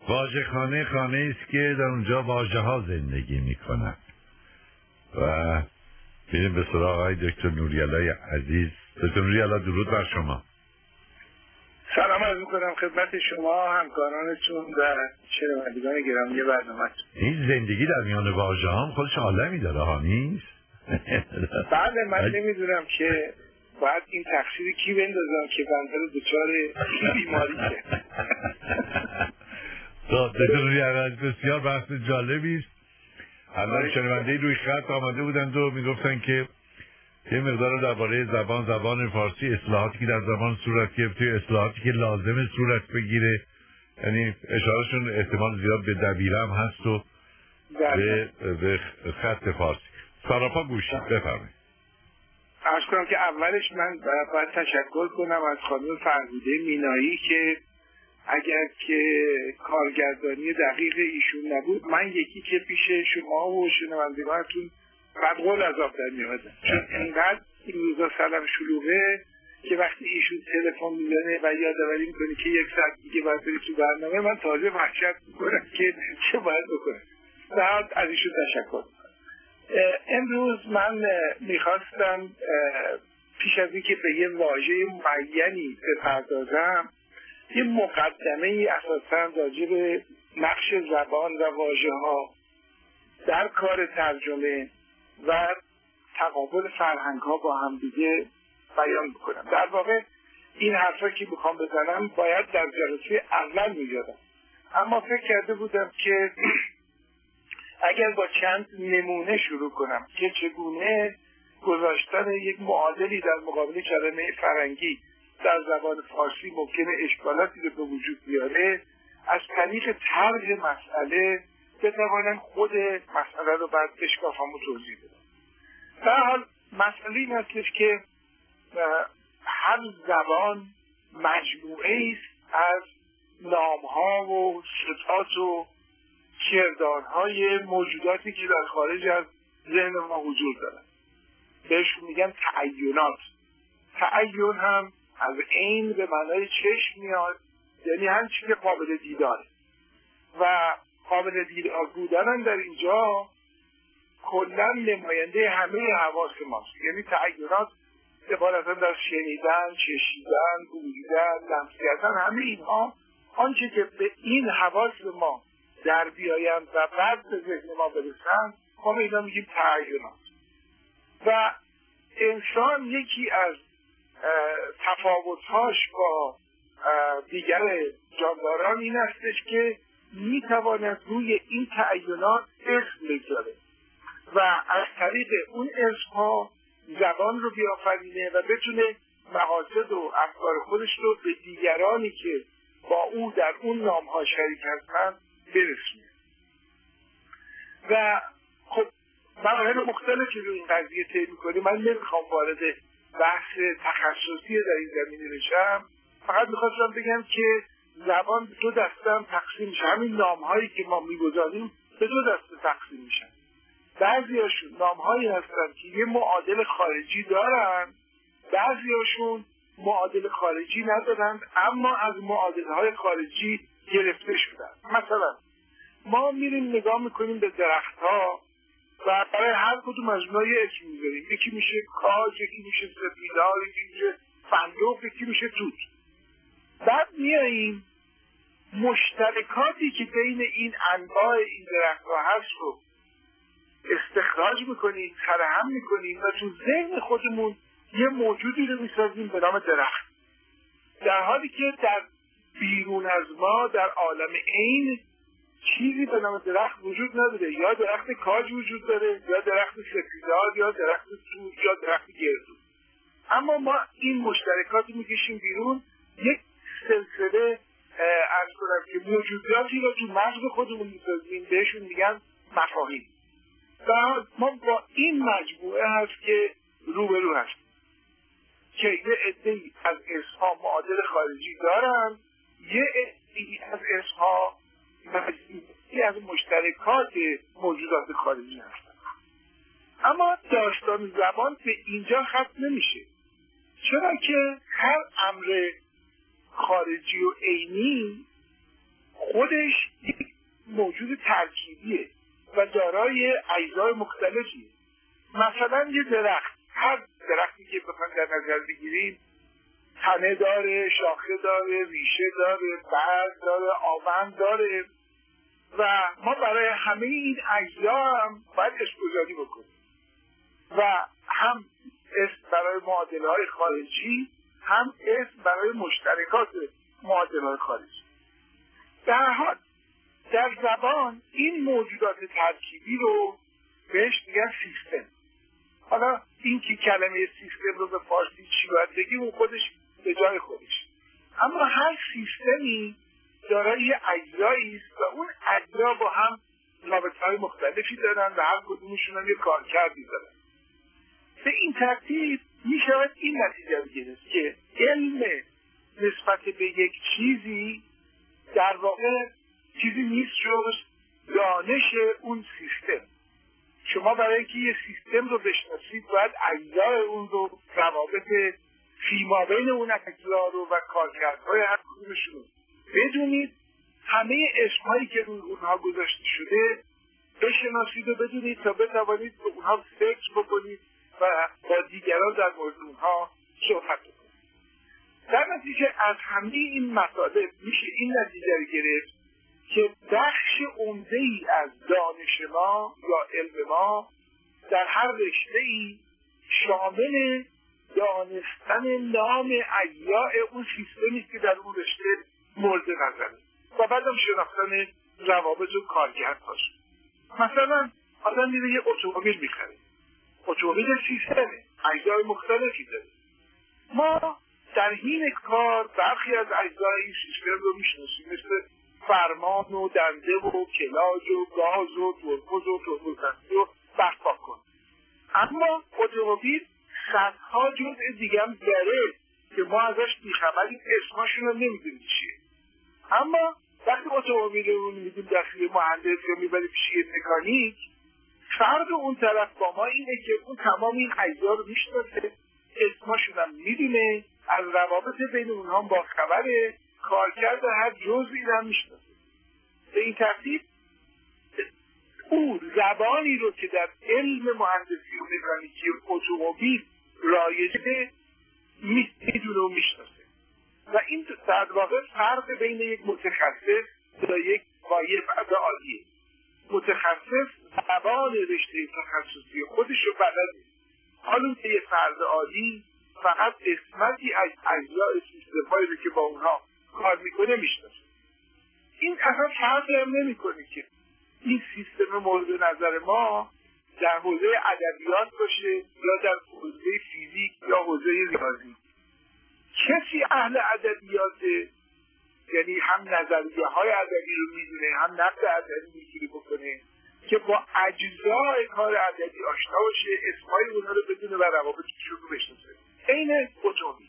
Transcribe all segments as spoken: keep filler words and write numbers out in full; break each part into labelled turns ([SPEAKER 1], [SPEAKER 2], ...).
[SPEAKER 1] واژه خانه خانه است که در اونجا واژه ها زندگی میکنن. و بریم به سراغ آقای دکتر نوری‌الله عزیز. دکتر نوری‌الله درود بر شما.
[SPEAKER 2] سلام عرض می‌کنم خدمت شما، همکارانتون و شنوندگان گرامی برنامه‌تون.
[SPEAKER 1] این زندگی در میان واژه ها هم خودش عالمی داره ها نیست؟
[SPEAKER 2] بله من نمیدونم که باید این تقصیر کی بندازم که بنده رو دچار بیماری کرد.
[SPEAKER 1] دکتر نوری‌الله بسیار بحث جالبی است. الان شنونده روی خط آمده بودند و میگفتن که یه مقدار درباره زبان زبان فارسی اصلاحاتی که در زبان صورت گرفته، اصلاحاتی که لازم صورت بگیره، یعنی اشارهشون احتمال زیاد به دبیره هم هست و به, به خط فارسی. سراپا گوشید بفرمایید.
[SPEAKER 2] عرض کنم که اولش من باید تشکر کنم از خانم فرهوده مینایی که اگر که کارگردانی دقیق ایشون نبود من یکی که پیش شما و شنوندگانتون بدقول عذاب در میادم، چون اینقدر این روزا سلام شلوغه که وقتی ایشون تلفن میزنه و یادآوری میکنه که یک ساعت دیگه باید بری تو برنامه، من تازه وحشت میکنم که چه باید بکنم. بعد از ایشون تشکر. امروز من میخواستم پیش از اینکه به یه واژه معینی بپردازم یه مقدمه ای اساساً راجع به نقش زبان و واژه ها در کار ترجمه و تقابل فرهنگ ها با هم دیگه بیان بکنم. در واقع این حرفا که بخوام بزنم باید در جلسه اول می‌زدم، اما فکر کرده بودم که اگر با چند نمونه شروع کنم که چگونه گذاشتن یک معادلی در مقابل کلمه فرنگی در زبان فارسی ممکنه اشکالاتی رو به وجود بیاره، از طریق طرح مسئله بتوانم خود مسئله رو بعد اشکافامو توضیح بدم. در حال مسئله این هستش که هر زبان مجموعه است از نامها و صفات و کردارهای موجوداتی که در خارج از ذهن ما حضور دارن. بهشون میگن تعینات. تعین هم از عین به معنای چشم میاد، یعنی هر چیزی که قابل دیداره و قابل دیدار بودن در اینجا کلا نماینده همه حواس ماست. یعنی تعینات عبارت از شنیدن، چشیدن، بوییدن، لمس کردن، همه اینها آنچه که به این حواس ما در بیایند و بعد به ذهن ما برسند ما اینا میگیم تعینات. و انسان یکی از تفاوت‌هاش با دیگر جانداران این استش که میتواند روی این تعینات اسم بگذاره و از طریق اون اسمها زبان رو بیافرینه و بتونه مقاصد و افکار خودش رو به دیگرانی که با او در اون نامها شریک هستند برسونه. و خب مراحل مختلفی رو این قضیه طی می‌کنیم. من نمیخوام وارد بحث تخصصی در این زمینه بشم، فقط میخواستم بگم که زبان به دو دسته هم تقسیم میشه. همین نامهایی که ما میگذاریم به دو دسته تقسیم میشن. بعضیاشون نامهایی هستن که یه معادل خارجی دارن، بعضیاشون معادل خارجی ندارن اما از معادلهای خارجی گرفته شدن. مثلا ما میریم نگاه میکنیم به درختها و برای هر کدوم از اونها یه اسم میذاریم. یکی میشه کاج، یکی میشه سپیدار، یکی میشه فندق، یکی میشه توت. بعد میاییم مشترکاتی که بین این انواع این درختها هست رو استخراج میکنیم، سرهم میکنیم و تو ذهن خودمون یه موجودی رو میسازیم به نام درخت، در حالی که در بیرون از ما در عالم عین چیزی به نام درخت وجود نداره. یا درخت کاج وجود داره، یا درخت سپیدار، یا درخت توت، یا درخت گردو. اما ما این مشترکاتی میکشیم بیرون، یک سلسله از کنم که موجوداتی رو تو مغز خودمون میسازیم، بهشون میگن مفاهیم. و ما با این مجموعه هست که روبرو هست که یه عده‌ای از اسمها معادل خارجی دارن، یه عده‌ای از اسمها مجموعی از مشترکات موجودات خارجی هستن. اما داستان زبان به اینجا ختم نمیشه، چرا که هر امر خارجی و عینی خودش یک موجود ترکیبیه و دارای اجزای مختلفیه. مثلا یه درخت، هر درختی که بخوایم در نظر بگیریم تنه داره، شاخه داره، ریشه داره، برگ داره، آوند داره و ما برای همه این اجزا هم باید اسمگذاری بکنیم و هم اسم برای معادله‌های خارجی، هم اسم برای مشترکات معادله‌های خارجی. در هر حال در زبان این موجودات ترکیبی رو بهش میگن سیستم. حالا این که کلمه سیستم رو به فارسی چی باید بگیم اون خودش به جای خودش، اما هر سیستمی دارای اجزایی است و اون اجزا با هم رابطه‌های مختلفی دارن و هر کدومشون هم یه کارکردی دارن. به این ترتیب می شود این نتیجه بگیرد که علم نسبت به یک چیزی در واقع چیزی نیست جز دانش اون سیستم. شما برای اینکه یه سیستم رو بشناسید باید اجزای اون رو، روابط فیمابین اون اجزا رو و کارکردهای هر کدومشون بدونید. همه اسمهایی که روی اونها گذاشته شده بشناسید و بدونید تا بتوانید به اونها فکر بکنید و با دیگران در مورد اونها صحبت بکنید. در نتیجه از همه این مطالب میشه این نتیجه رو گرفت که بخش عمده‌ای از دانش ما یا علم ما در هر رشته‌ای شامل دانستن نام اجزای اون سیستمی که در اون رشته مورد نظره و بعدم شناختن روابط و کارکرد باشه. مثلا آدم میره یه اتومبیل میخره، اتومبیل سیستمه، اجزای مختلفی داره. ما در حین کار برخی از اجزای این سیستم رو میشناسیم، مثل فرمان و دنده و کلاج و گاز و ترمز و ترمزدستی و برپا کن. اما اتومبیل صدها جزء دیگه هم داره که ما ازش بیخبریم، اسماشون رو نمیدونیم چیه. اما وقتی اتومبیل رو میدیم دست مهندس یا میبریم پیش یه مکانیک، فرق اون طرف با ما اینه که اون تمام این اجزا رو میشناسه، اسماشون هم میدونه، از روابط بین اونها با خبره، کارکرد هر جزئی هم میشناسه. به این ترتیب اون زبانی رو که در علم مهندسی و مکانیکی اتومبیل رایجه میدونه و میشناسه و این در واقع فرق بین یک متخصص و یک وایه فرد عادیه. متخصص زبان رشته تخصصی خودش رو بلده، حالا که یه فرد عادی فقط قسمتی از اجزای سیستم‌هایی رو که با اونها کار میکنه میشناسه. این اصلا فرقی هم نمیکنه که این سیستم مورد نظر ما در حوزه ادبیات باشه یا در حوزه فیزیک یا حوزه ریاضی. کسی اهل ادبیاته، یعنی هم نظریه های ادبی رو میدونه، هم نقد ادبی میتونه بکنه که با اجزای کار ادبی آشنا باشه، اسمای اونها رو بدونه و روابطشون رو بشناسه. عین اتومبیل.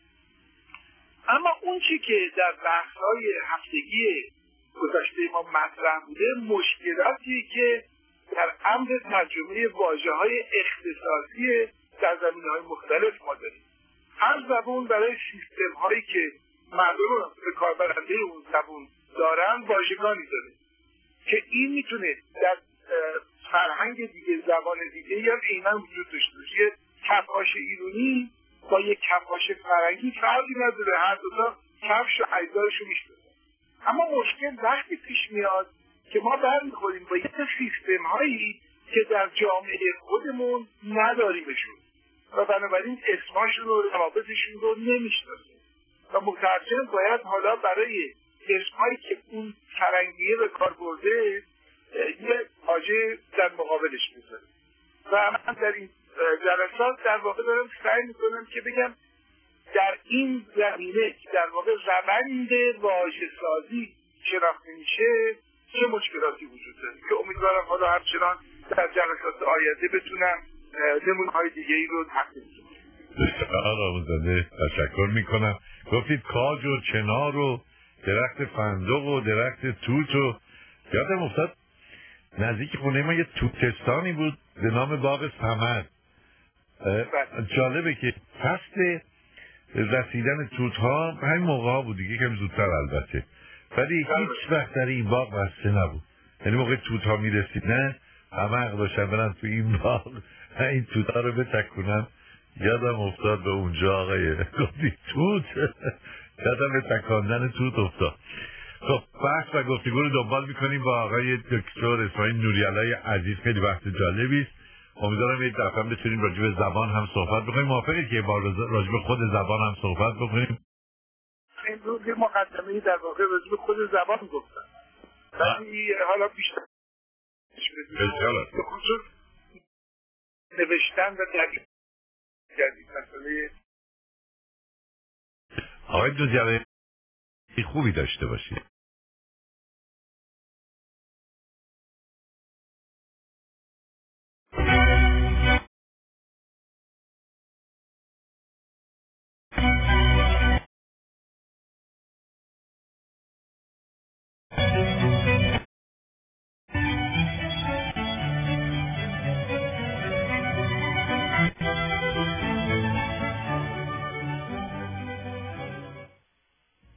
[SPEAKER 2] اما اون چی که در بحث‌های هفتگی گذشته ما مطرح بوده، مشکلاتی که در امر ترجمه واژه‌های اختصاصی در زمینه‌های مختلف ما داریم. هر زبان برای سیستم‌هایی که مردم به کاربرنده اون زبان دارن واژگانی داره که این میتونه در فرهنگ دیگه، زبان دیگه یا عیناً وجود داشته باشه. کفاش ایرانی با یک کفاش فرنگی فرقی نداره، هر دو تا کفش و اجزایش رو میشناسن. اما مشکل وقتی پیش میاد که ما برمیخوریم با یک سیستم هایی که در جامعه خودمون نداریمشون و بنابراین اسماشون و روابطشون رو نمیشناسیم و مترجم باید حالا برای اسمایی که اون فرنگیه به کار برده یه واژه در مقابلش بذاره. و من در این جلسات در واقع دارم سعی میکنم که بگم در این زمینه که در واقع روند واژه سازی شناخته میشه چه مشکلاتی وجود داره که امیدوارم حالا همچنان در جلسات آینده بتونم نمونه‌های دیگه ای رو تقدیم کنم.
[SPEAKER 1] بسیار آموزنده، تشکر میکنم. گفتید کاج و چنار و درخت فندق و درخت توت و یادم افتاد نزدیک خونه ما یه توتستانی بود به نام باغ ثمر. جالبه که فصل رسیدن توت ها همین موقع ها بود دیگه، کم زودتر البته، ولی هیچ وقت در این باغ بسته نبود. یعنی موقع توت ها میرسید نه همه حق داشتن برن تو این باغ این توت ها رو بتکونن. یادم افتاد به اونجا آقای گفتی توت یادم به تکاندن توت افتاد. خب بحث و گفتگو رو دنبال میکنیم با آقای دکتر اسماعیل نوری‌علای عزیز. خیلی بحث جالبی است. امیدوارم یک دفعه بتونیم راجع به زبان هم صحبت بکنیم. موافقی که با راجع به خود زبان هم صحبت بکنیم؟
[SPEAKER 2] امروز یه مقدمه‌ای در واقع راجع به خود زبان گفتم. ولی حالا بیشتر به خصوص نوشتن و ترجمه کردید مسئله
[SPEAKER 1] آقای نوری‌علای خوبی داشته باشید.